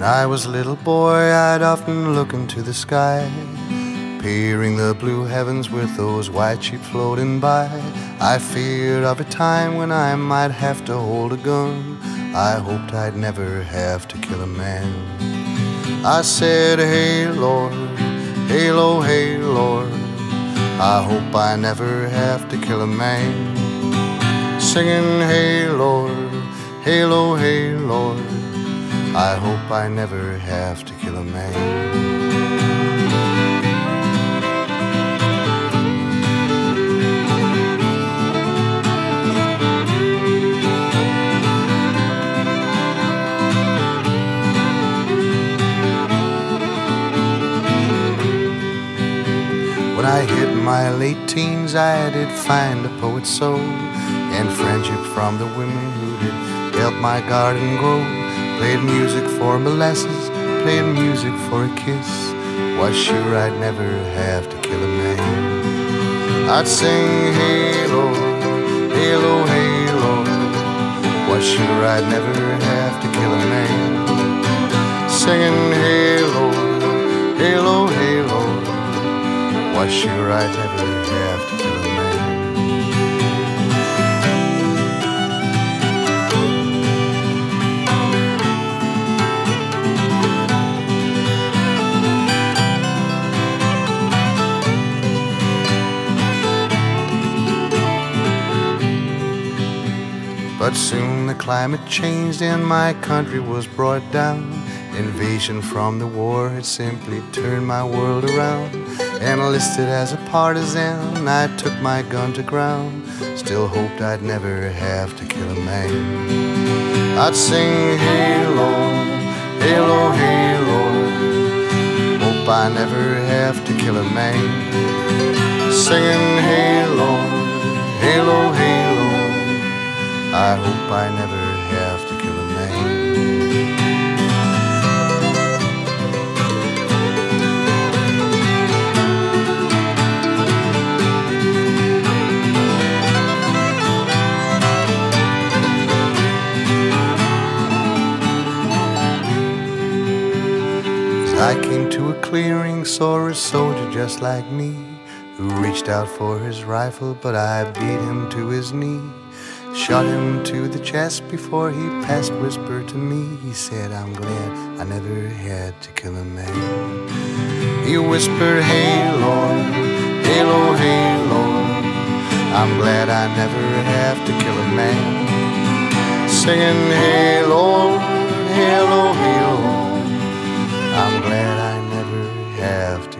I was a little boy, I'd often look into the sky, peering the blue heavens with those white sheep floating by. I feared of a time when I might have to hold a gun. I hoped I'd never have to kill a man. I said, hey Lord, hey Lord, hey Lord, I hope I never have to kill a man. Singing, hey Lord, hey Lord, hey Lord, I hope I never have to kill a man. When I hit my late teens, I did find a poet's soul and friendship from the women who did help my garden grow. Played music for molasses, played music for a kiss. Was sure I'd never have to kill a man. I'd sing, hey Lord, hey Lord, hey Lord, was sure I'd never have to kill a man. Singing, hey Lord, hey Lord, hey Lord, was sure I'd never have to kill a man. But soon the climate changed and my country was brought down. Invasion from the war had simply turned my world around. Enlisted as a partisan, I took my gun to ground. Still hoped I'd never have to kill a man. I'd sing, hey Lord, hey Lord, hey Lord, hope I never have to kill a man. Singing, hey Lord, hey Lord, hey Lord, I hope I never have to kill a man. I came to a clearing, saw a soldier just like me, who reached out for his rifle, but I beat him to his knee. Shot him to the chest before he passed whisper to me. He said, I'm glad I never had to kill a man. He whispered, hey Lord, hey Lord, hey Lord, I'm glad I never have to kill a man. Singing, hey Lord, hey Lord, hey Lord, I'm glad I never have to